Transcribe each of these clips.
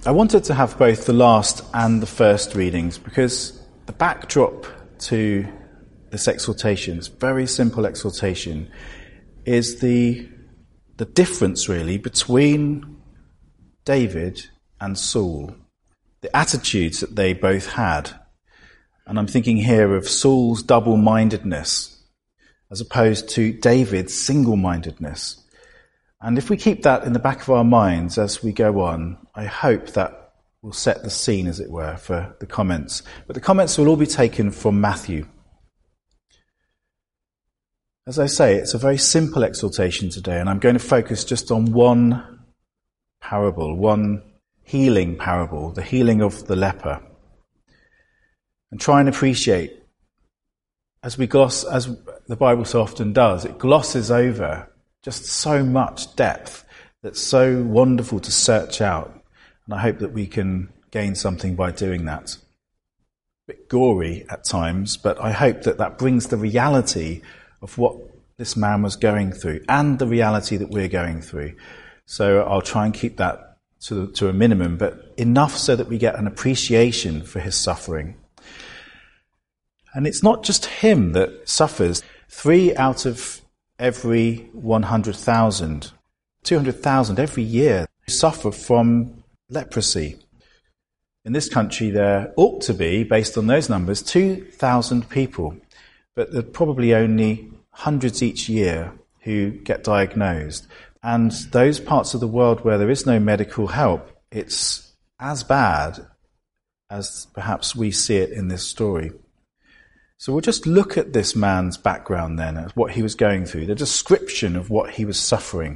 I wanted to have both the last and the first readings because the backdrop to this exhortation, this very simple exhortation, is the difference really between David and Saul, the attitudes that they both had. And I'm thinking here of Saul's double-mindedness as opposed to David's single-mindedness. And if we keep that in the back of our minds as we go on, I hope that will set the scene, as it were, for the comments. But the comments will all be taken from Matthew. As I say, it's a very simple exhortation today, and I'm going to focus just on one parable, one healing parable, the healing of the leper. And try and appreciate, as the Bible so often does, it glosses over just so much depth that's so wonderful to search out. And I hope that we can gain something by doing that. A bit gory at times, but I hope that that brings the reality of what this man was going through and the reality that we're going through. So I'll try and keep that to a minimum, but enough so that we get an appreciation for his suffering. And it's not just him that suffers. 3 out of every 100,000, 200,000 every year suffer from leprosy. In this country there ought to be, based on those numbers, 2,000 people. But there are probably only hundreds each year who get diagnosed. And those parts of the world where there is no medical help, it's as bad as perhaps we see it in this story. So we'll just look at this man's background then, at what he was going through, the description of what he was suffering.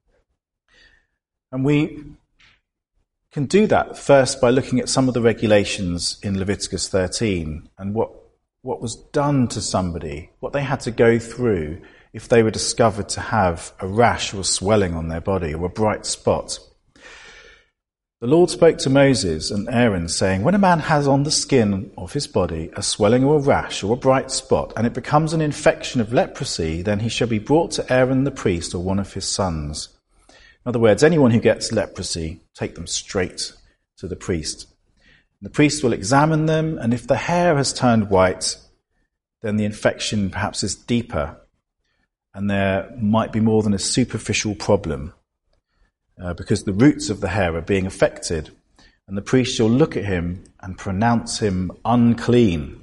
And we can do that first by looking at some of the regulations in Leviticus 13 and what was done to somebody, what they had to go through if they were discovered to have a rash or a swelling on their body or a bright spot. The Lord spoke to Moses and Aaron, saying, when a man has on the skin of his body a swelling or a rash or a bright spot, and it becomes an infection of leprosy, then he shall be brought to Aaron the priest or one of his sons. In other words, anyone who gets leprosy, take them straight to the priest. The priest will examine them, and if the hair has turned white, then the infection perhaps is deeper, and there might be more than a superficial problem. Because the roots of the hair are being affected, and the priest shall look at him and pronounce him unclean.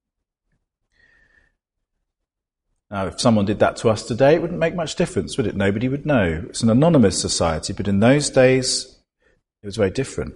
Now, if someone did that to us today, it wouldn't make much difference, would it? Nobody would know. It's an anonymous society, but in those days, it was very different.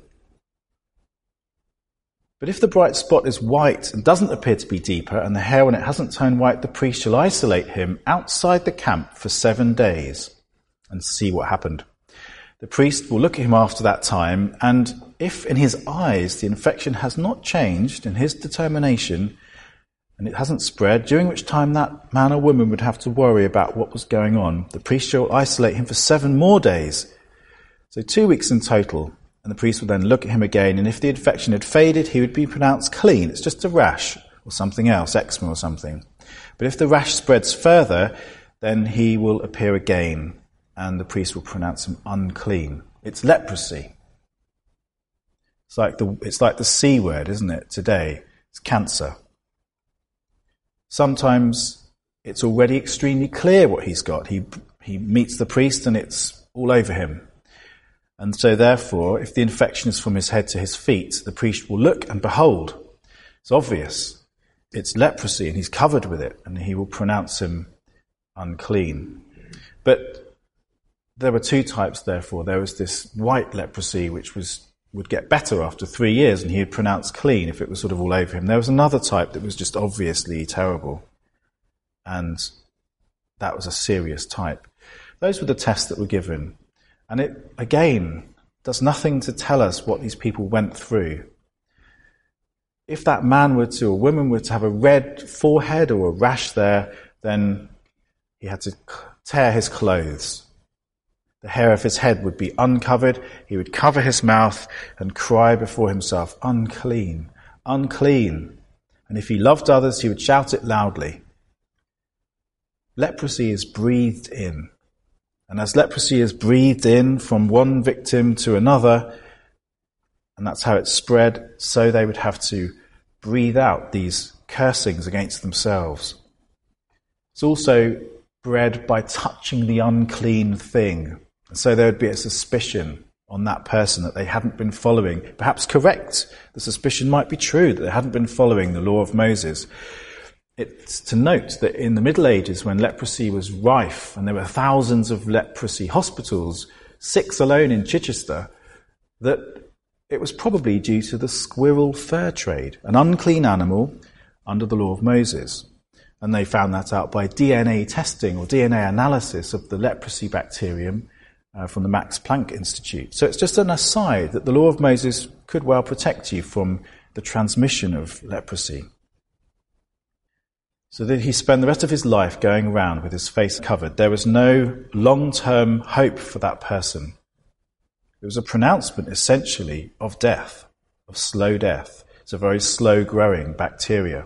But if the bright spot is white and doesn't appear to be deeper, and the hair on it hasn't turned white, the priest shall isolate him outside the camp for 7 days and see what happened. The priest will look at him after that time, and if in his eyes the infection has not changed in his determination, and it hasn't spread, during which time that man or woman would have to worry about what was going on, the priest shall isolate him for 7 more days. So 2 weeks in total, and the priest would then look at him again, and if the infection had faded, he would be pronounced clean. It's just a rash or something else, eczema or something. But if the rash spreads further, then he will appear again, and the priest will pronounce him unclean. It's leprosy. It's like the C word, isn't it, today? It's cancer. Sometimes it's already extremely clear what he's got. He meets the priest and it's all over him. And so therefore, if the infection is from his head to his feet, the priest will look and behold, it's obvious. It's leprosy and he's covered with it, and he will pronounce him unclean. But there were 2 types, therefore. There was this white leprosy, which would get better after 3 years, and he would pronounce clean if it was sort of all over him. There was another type that was just obviously terrible, and that was a serious type. Those were the tests that were given. And it, again, does nothing to tell us what these people went through. If that man or woman were to have a red forehead or a rash there, then he had to tear his clothes. The hair of his head would be uncovered. He would cover his mouth and cry before himself, unclean, unclean. And if he loved others, he would shout it loudly. Leprosy is breathed in. And as leprosy is breathed in from one victim to another, And that's how it spread, so they would have to breathe out these cursings against themselves. It's also bred by touching the unclean thing. And so there would be a suspicion on that person that they hadn't been following, perhaps correct. The suspicion might be true, that they hadn't been following the law of Moses. It's to note that in the Middle Ages, when leprosy was rife, and there were thousands of leprosy hospitals, 6 alone in Chichester, that it was probably due to the squirrel fur trade, an unclean animal under the law of Moses. And they found that out by DNA testing or DNA analysis of the leprosy bacterium from the Max Planck Institute. So it's just an aside that the law of Moses could well protect you from the transmission of leprosy. So that he spent the rest of his life going around with his face covered. There was no long-term hope for that person. It was a pronouncement, essentially, of death, of slow death. It's a very slow-growing bacteria.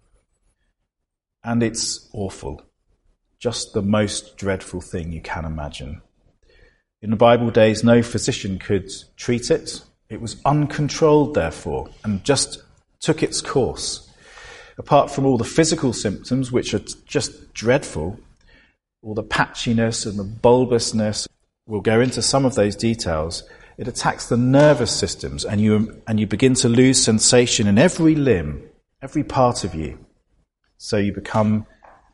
And it's awful. Just the most dreadful thing you can imagine. In the Bible days, no physician could treat it. It was uncontrolled, therefore, and just took its course. Apart from all the physical symptoms, which are just dreadful, all the patchiness and the bulbousness, we'll go into some of those details. It attacks the nervous systems, and you begin to lose sensation in every limb, every part of you. So you become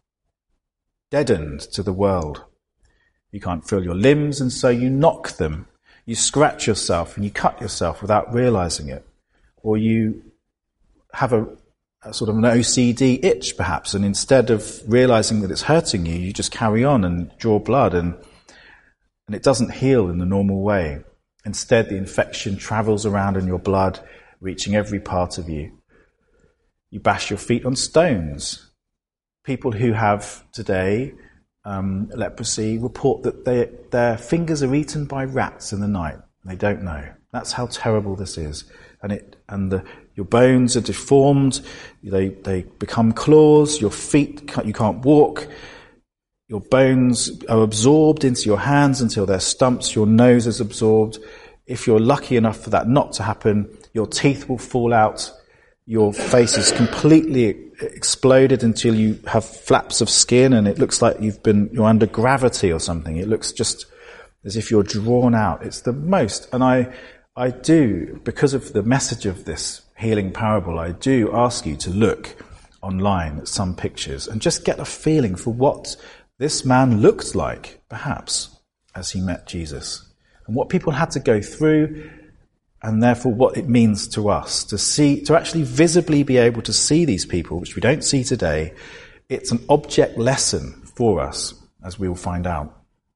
deadened to the world. You can't feel your limbs, and so you knock them. You scratch yourself and you cut yourself without realizing it. Or you have a sort of an OCD itch, perhaps, and instead of realizing that it's hurting you, you just carry on and draw blood, and it doesn't heal in the normal way. Instead, the infection travels around in your blood, reaching every part of you. You bash your feet on stones. People who have today leprosy report that their fingers are eaten by rats in the night. They don't know. That's how terrible this is. Your bones are deformed. They become claws. Your feet, you can't walk. Your bones are absorbed into your hands until they're stumps. Your nose is absorbed. If you're lucky enough for that not to happen, your teeth will fall out. Your face is completely exploded until you have flaps of skin, and it looks like you're under gravity or something. It looks just as if you're drawn out. It's the most. And I do, because of the message of this healing parable, I do ask you to look online at some pictures and just get a feeling for what this man looked like, perhaps, as he met Jesus, and what people had to go through, and therefore what it means to us to actually visibly be able to see these people, which we don't see today. It's an object lesson for us, as we will find out.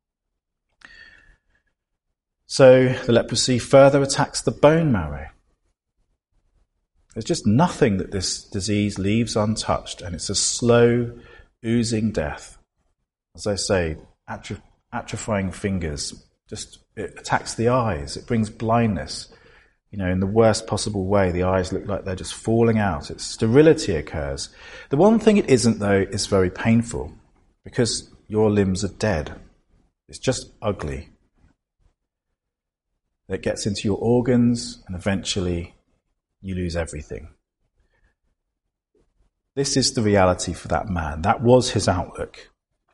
So the leprosy further attacks the bone marrow. There's just nothing that this disease leaves untouched, and it's a slow, oozing death. As I say, atrophying fingers. It attacks the eyes. It brings blindness. In the worst possible way, the eyes look like they're just falling out. Sterility occurs. The one thing it isn't, though, is very painful, because your limbs are dead. It's just ugly. It gets into your organs, and eventually you lose everything. This is the reality for that man. That was his outlook.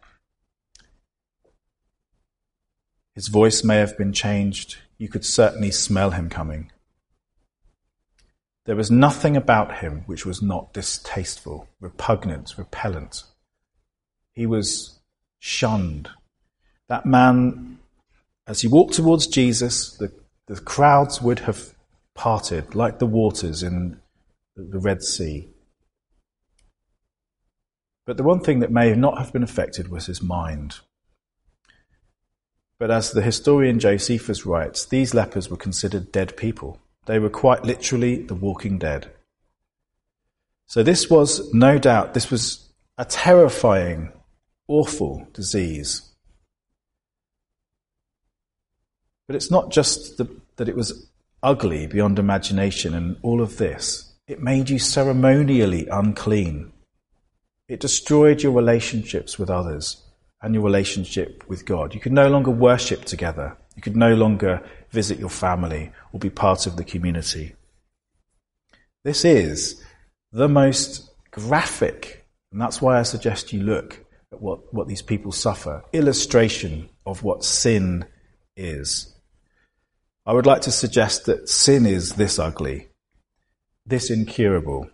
His voice may have been changed. You could certainly smell him coming. There was nothing about him which was not distasteful, repugnant, repellent. He was shunned. That man, as he walked towards Jesus, the crowds would have parted like the waters in the Red Sea. But the one thing that may not have been affected was his mind. But as the historian Josephus writes, these lepers were considered dead people. They were quite literally the walking dead. So this was, no doubt, this was a terrifying, awful disease. But it's not just that it was ugly beyond imagination and all of this. It made you ceremonially unclean. It destroyed your relationships with others and your relationship with God. You could no longer worship together You could no longer visit your family or be part of the community. This is the most graphic, and that's why I suggest you look at what these people suffer, illustration of what sin is. I would like to suggest that sin is this ugly, this incurable,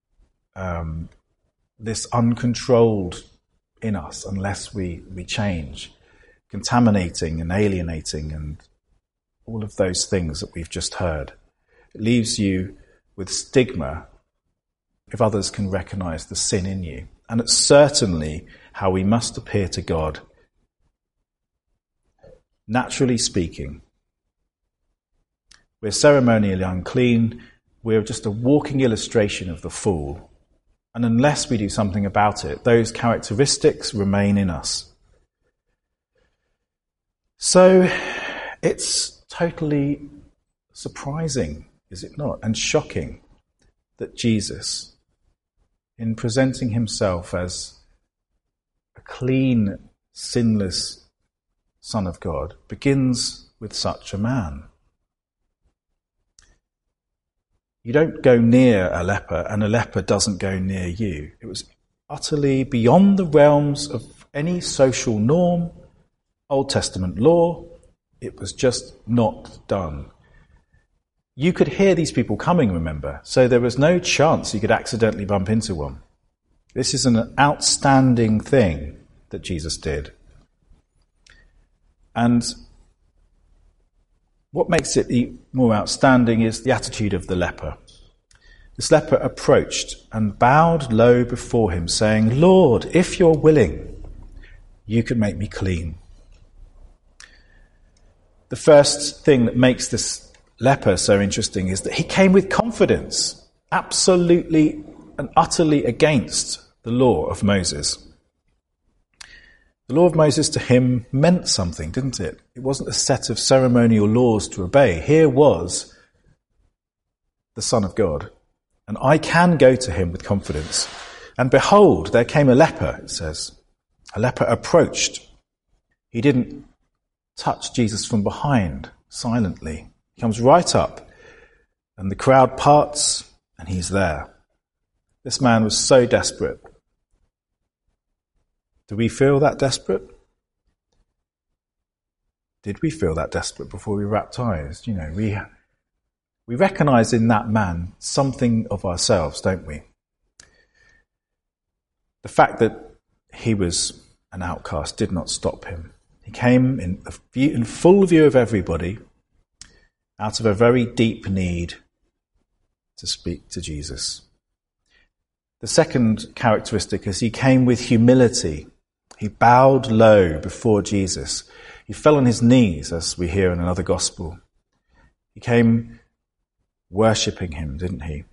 this uncontrolled in us unless we change, contaminating and alienating and all of those things that we've just heard. It leaves you with stigma if others can recognize the sin in you. And it's certainly how we must appear to God. Naturally speaking, we're ceremonially unclean. We're just a walking illustration of the fool. And unless we do something about it, those characteristics remain in us. So it's totally surprising, is it not, and shocking that Jesus, in presenting himself as a clean, sinless Son of God, begins with such a man. You don't go near a leper, and a leper doesn't go near you. It was utterly beyond the realms of any social norm, Old Testament law. It was just not done. You could hear these people coming, remember, so there was no chance you could accidentally bump into one. This is an outstanding thing that Jesus did. And what makes it more outstanding is the attitude of the leper. This leper approached and bowed low before him, saying, "Lord, if you're willing, you can make me clean." The first thing that makes this leper so interesting is that he came with confidence, absolutely and utterly against the law of Moses. The law of Moses to him meant something, didn't it? It wasn't a set of ceremonial laws to obey. Here was the Son of God. And I can go to him with confidence. And behold, there came a leper, it says. A leper approached. He didn't touch Jesus from behind, silently. He comes right up, and the crowd parts, and he's there. This man was so desperate. Do we feel that desperate? Did we feel that desperate before we were baptized? You know, we recognize in that man something of ourselves, don't we? The fact that he was an outcast did not stop him. He came in full view of everybody, out of a very deep need to speak to Jesus. The second characteristic is he came with humility. He bowed low before Jesus. He fell on his knees, as we hear in another gospel. He came worshipping him, didn't he?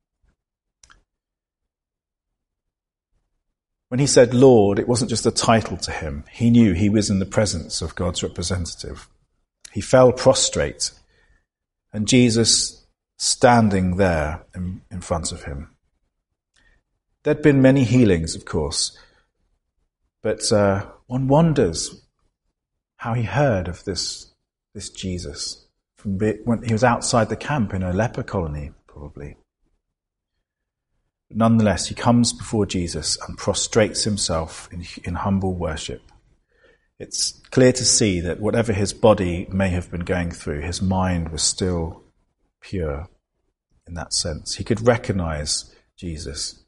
When he said Lord, it wasn't just a title to him. He knew he was in the presence of God's representative. He fell prostrate, and Jesus standing there in front of him. There'd been many healings, of course, but one wonders how he heard of this Jesus when he was outside the camp in a leper colony, probably. But nonetheless, he comes before Jesus and prostrates himself in humble worship. It's clear to see that whatever his body may have been going through, his mind was still pure in that sense. He could recognize Jesus.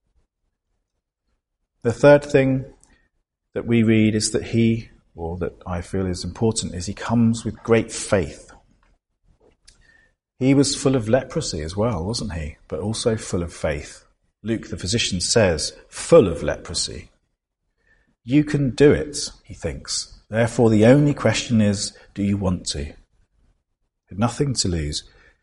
The third thing that we read is that that I feel is important, is he comes with great faith. He was full of leprosy as well, wasn't he? But also full of faith. Luke, the physician, says, full of leprosy. You can do it, he thinks. Therefore, the only question is, do you want to? Nothing to lose.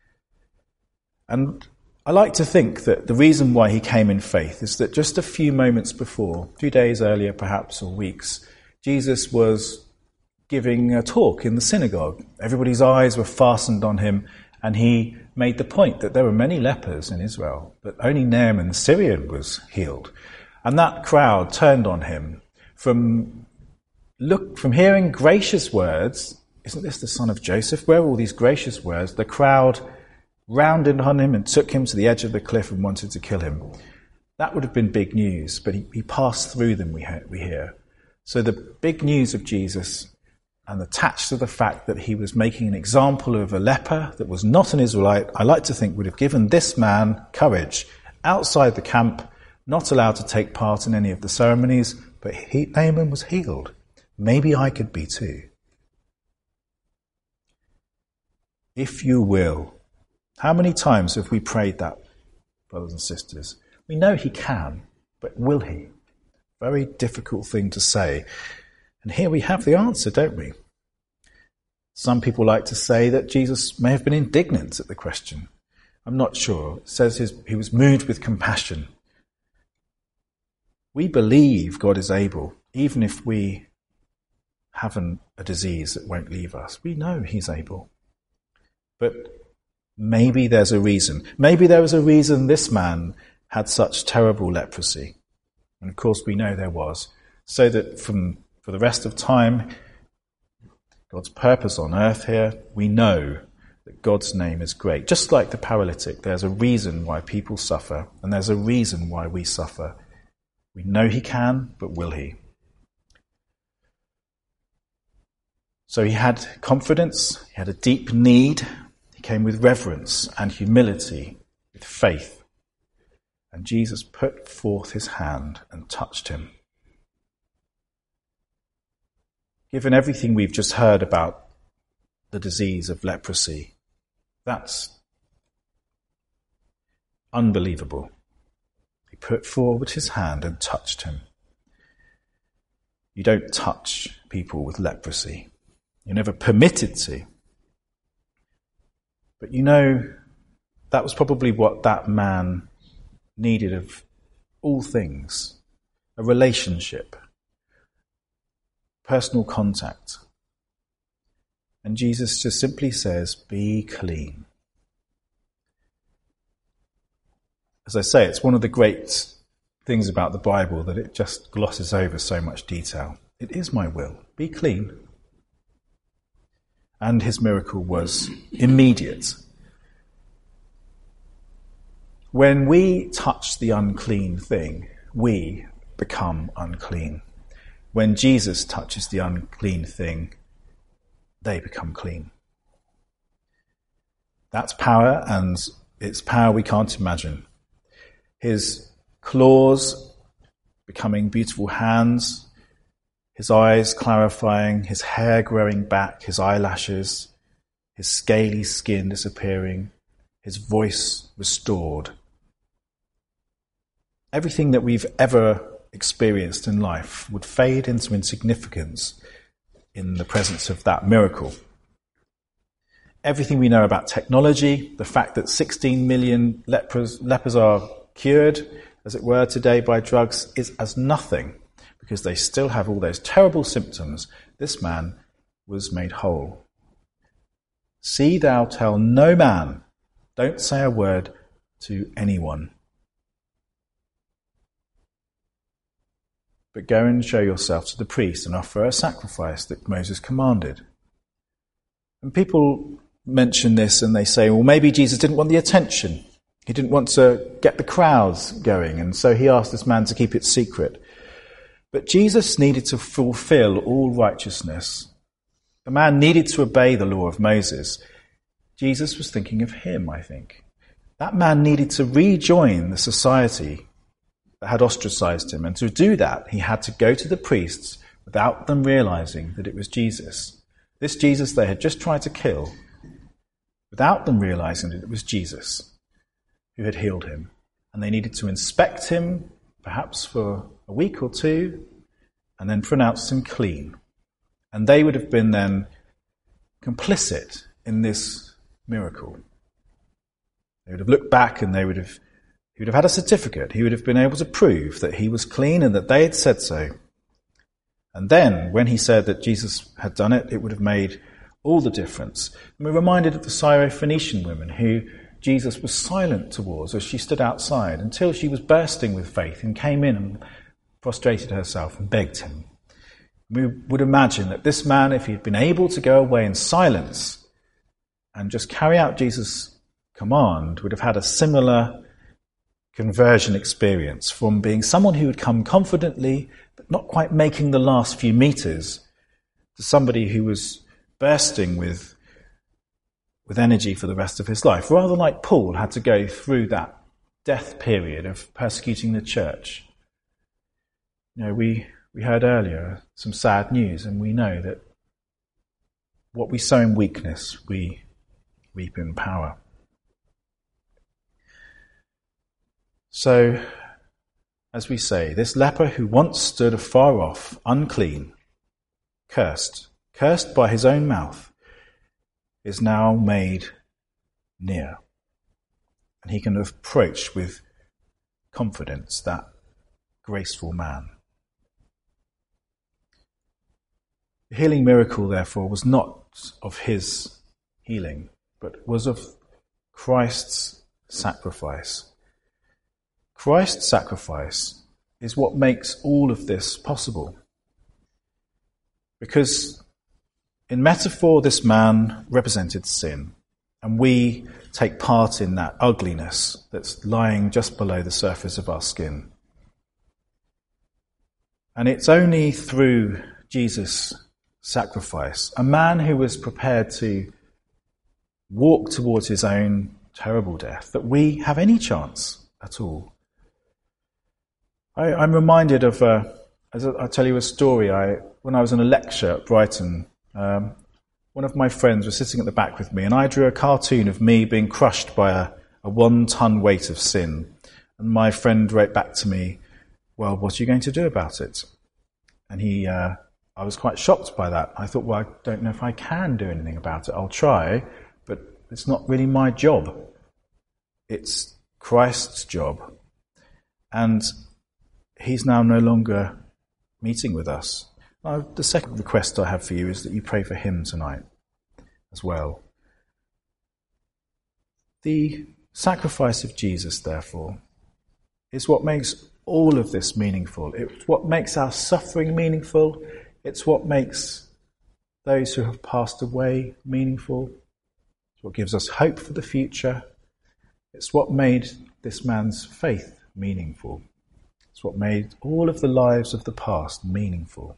And I like to think that the reason why he came in faith is that just a few moments before, a few days earlier perhaps, or weeks, Jesus was giving a talk in the synagogue. Everybody's eyes were fastened on him, and he made the point that there were many lepers in Israel, but only Naaman the Syrian was healed. And that crowd turned on him from hearing gracious words isn't this the son of Joseph? Where are all these gracious words? The crowd rounded on him and took him to the edge of the cliff and wanted to kill him. That would have been big news, but he passed through them, we hear. So the big news of Jesus, and attached to the fact that he was making an example of a leper that was not an Israelite, I like to think would have given this man courage. Outside the camp, not allowed to take part in any of the ceremonies, but Naaman was healed. Maybe I could be too. If you will. How many times have we prayed that, brothers and sisters? We know he can, but will he? Very difficult thing to say. And here we have the answer, don't we? Some people like to say that Jesus may have been indignant at the question. I'm not sure. It says he was moved with compassion. We believe God is able, even if we haven't a disease that won't leave us. We know he's able. But maybe there's a reason. Maybe there was a reason this man had such terrible leprosy. And of course we know there was. So that for the rest of time, God's purpose on earth here, we know that God's name is great. Just like the paralytic, there's a reason why people suffer, and there's a reason why we suffer. We know he can, but will he? So he had confidence, he had a deep need, he came with reverence and humility, with faith. And Jesus put forth his hand and touched him. Given everything we've just heard about the disease of leprosy, that's unbelievable. He put forward his hand and touched him. You don't touch people with leprosy. You're never permitted to. But you know, that was probably what that man needed of all things. A relationship. Personal contact. And Jesus just simply says, be clean. As I say, it's one of the great things about the Bible that it just glosses over so much detail. It is my will. Be clean. And his miracle was immediate. When we touch the unclean thing, we become unclean. When Jesus touches the unclean thing, they become clean. That's power, and it's power we can't imagine. His claws becoming beautiful hands, his eyes clarifying, his hair growing back, his eyelashes, his scaly skin disappearing, his voice restored. Everything that we've ever experienced in life would fade into insignificance in the presence of that miracle. Everything we know about technology, the fact that 16 million lepers are cured, as it were, today by drugs, is as nothing, because they still have all those terrible symptoms. This man was made whole. See thou tell no man, don't say a word to anyone. But go and show yourself to the priest and offer a sacrifice that Moses commanded. And people mention this and they say, well, maybe Jesus didn't want the attention. He didn't want to get the crowds going, and so he asked this man to keep it secret. But Jesus needed to fulfill all righteousness. The man needed to obey the law of Moses. Jesus was thinking of him, I think. That man needed to rejoin the society that had ostracized him. And to do that, he had to go to the priests without them realizing that it was Jesus. This Jesus they had just tried to kill, without them realizing that it was Jesus who had healed him. And they needed to inspect him, perhaps for a week or two, and then pronounce him clean. And they would have been then complicit in this miracle. They would have looked back and he would have had a certificate. He would have been able to prove that he was clean and that they had said so. And then, when he said that Jesus had done it, it would have made all the difference. And we're reminded of the Syrophoenician woman who Jesus was silent towards as she stood outside until she was bursting with faith and came in and prostrated herself and begged him. We would imagine that this man, if he'd been able to go away in silence and just carry out Jesus' command, would have had a similar conversion experience from being someone who would come confidently, but not quite making the last few meters, to somebody who was bursting with energy for the rest of his life, rather like Paul had to go through that death period of persecuting the church. We heard earlier some sad news, and we know that what we sow in weakness, we reap in power. So, as we say, this leper who once stood afar off, unclean, cursed by his own mouth, is now made near. And he can approach with confidence that graceful man. The healing miracle, therefore, was not of his healing, but was of Christ's sacrifice. Christ's sacrifice is what makes all of this possible. Because in metaphor, this man represented sin, and we take part in that ugliness that's lying just below the surface of our skin. And it's only through Jesus' sacrifice, a man who was prepared to walk towards his own terrible death, that we have any chance at all. I'm reminded of, I'll tell you a story. When I was in a lecture at Brighton, one of my friends was sitting at the back with me, and I drew a cartoon of me being crushed by a 1-ton weight of sin. And my friend wrote back to me, "Well, what are you going to do about it?" And I was quite shocked by that. I thought, well, I don't know if I can do anything about it. I'll try, but it's not really my job. It's Christ's job. And he's now no longer meeting with us. The second request I have for you is that you pray for him tonight as well. The sacrifice of Jesus, therefore, is what makes all of this meaningful. It's what makes our suffering meaningful. It's what makes those who have passed away meaningful. It's what gives us hope for the future. It's what made this man's faith meaningful. It's what made all of the lives of the past meaningful.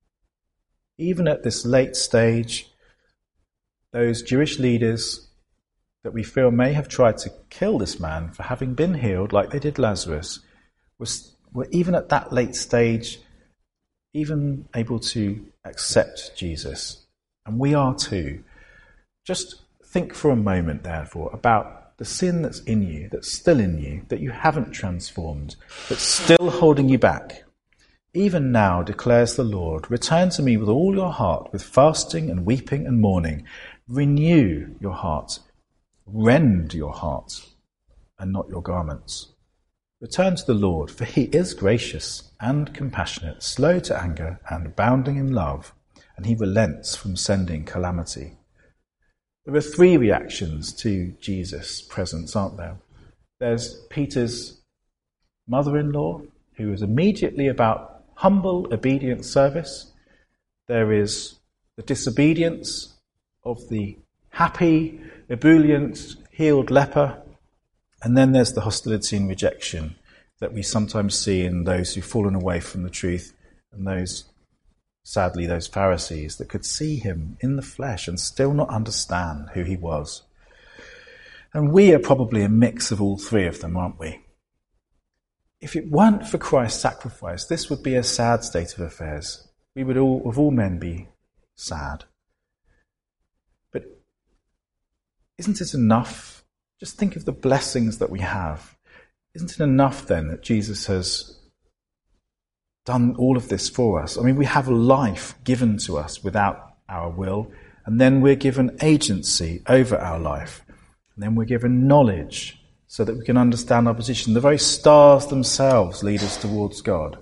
Even at this late stage, those Jewish leaders that we feel may have tried to kill this man for having been healed, like they did Lazarus, were even at that late stage even able to accept Jesus. And we are too. Just think for a moment, therefore, about the sin that's in you, that's still in you, that you haven't transformed, that's still holding you back. Even now, declares the Lord, return to me with all your heart, with fasting and weeping and mourning. Renew your heart. Rend your heart, and not your garments. Return to the Lord, for he is gracious and compassionate, slow to anger and abounding in love, and he relents from sending calamity. There are 3 reactions to Jesus' presence, aren't there? There's Peter's mother-in-law, who is immediately about humble, obedient service. There is the disobedience of the happy, ebullient, healed leper. And then there's the hostility and rejection that we sometimes see in those who've fallen away from the truth, and those, sadly, those Pharisees that could see him in the flesh and still not understand who he was. And we are probably a mix of all 3 of them, aren't we? If it weren't for Christ's sacrifice, this would be a sad state of affairs. We would all, of all men, be sad. But isn't it enough? Just think of the blessings that we have. Isn't it enough then that Jesus has done all of this for us? I mean, we have life given to us without our will, and then we're given agency over our life. And then we're given knowledge so that we can understand our position. The very stars themselves lead us towards God.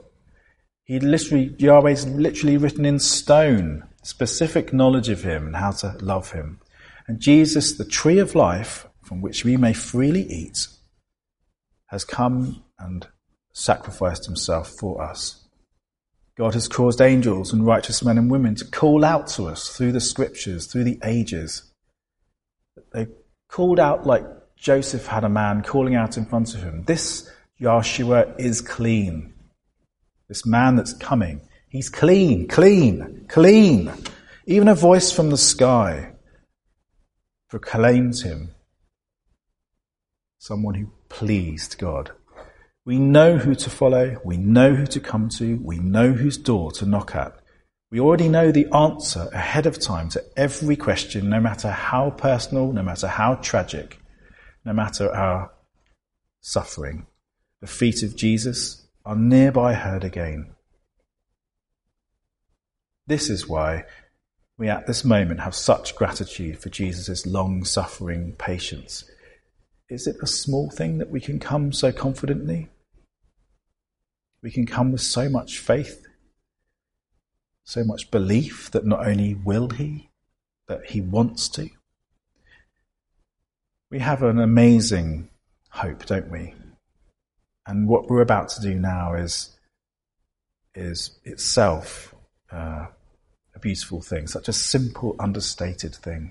Yahweh's literally written in stone specific knowledge of him and how to love him. And Jesus, the tree of life, from which we may freely eat, has come and sacrificed himself for us. God has caused angels and righteous men and women to call out to us through the scriptures, through the ages. They called out like Joseph had a man calling out in front of him. This Yahshua is clean. This man that's coming, he's clean, clean, clean. Even a voice from the sky proclaims him someone who pleased God. We know who to follow, we know who to come to, we know whose door to knock at. We already know the answer ahead of time to every question, no matter how personal, no matter how tragic, no matter our suffering. The feet of Jesus are nearby heard again. This is why we at this moment have such gratitude for Jesus' long-suffering patience. Is it a small thing that we can come so confidently? We can come with so much faith, so much belief that not only will he, that he wants to. We have an amazing hope, don't we? And what we're about to do now is itself a beautiful thing, such a simple, understated thing.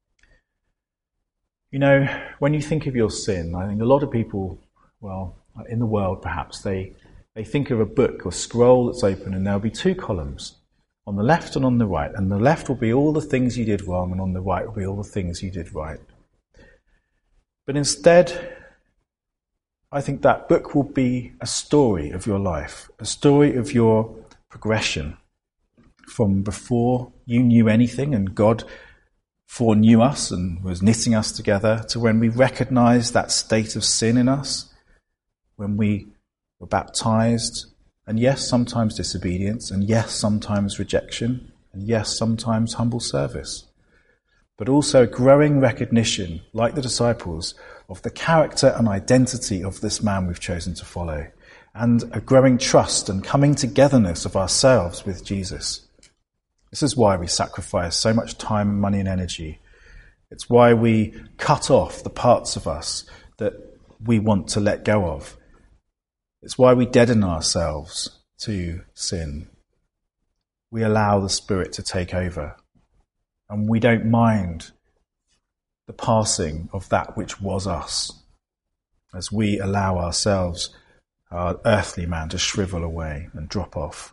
You know, when you think of your sin, I think a lot of people, well, in the world perhaps, they think of a book or scroll that's open and there'll be two columns, on the left and on the right. And the left will be all the things you did wrong and on the right will be all the things you did right. But instead, I think that book will be a story of your life, a story of your progression from before you knew anything and God foreknew us and was knitting us together to when we recognized that state of sin in us, when we were baptized, and yes, sometimes disobedience, and yes, sometimes rejection, and yes, sometimes humble service. But also a growing recognition, like the disciples, of the character and identity of this man we've chosen to follow, and a growing trust and coming togetherness of ourselves with Jesus. This is why we sacrifice so much time, money, and energy. It's why we cut off the parts of us that we want to let go of. It's why we deaden ourselves to sin. We allow the Spirit to take over. And we don't mind the passing of that which was us, as we allow ourselves, our earthly man, to shrivel away and drop off.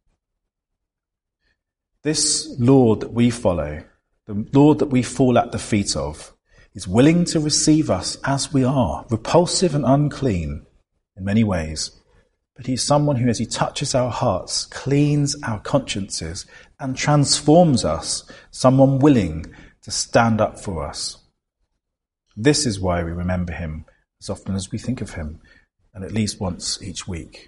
This Lord that we follow, the Lord that we fall at the feet of, is willing to receive us as we are, repulsive and unclean in many ways. But he's someone who, as he touches our hearts, cleans our consciences and transforms us, someone willing to stand up for us. This is why we remember him as often as we think of him, and at least once each week.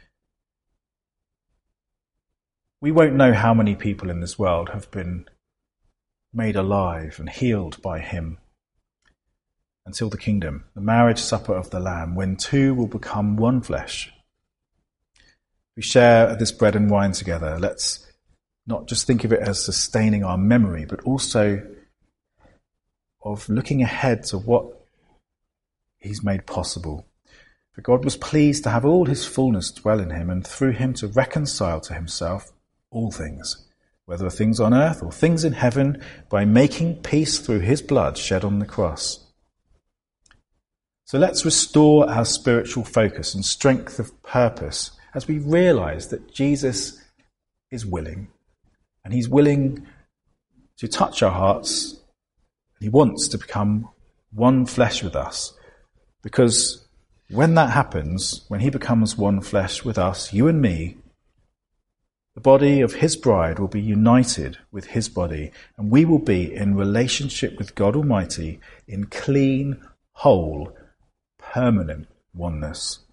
We won't know how many people in this world have been made alive and healed by him until the kingdom, the marriage supper of the Lamb, when two will become one flesh. We share this bread and wine together. Let's not just think of it as sustaining our memory, but also of looking ahead to what he's made possible. For God was pleased to have all his fullness dwell in him, and through him to reconcile to himself all things, whether things on earth or things in heaven, by making peace through his blood shed on the cross. So let's restore our spiritual focus and strength of purpose as we realize that Jesus is willing, and he's willing to touch our hearts. He wants to become one flesh with us, because when that happens, when he becomes one flesh with us, you and me, the body of his bride will be united with his body, and we will be in relationship with God Almighty in clean, whole, permanent oneness.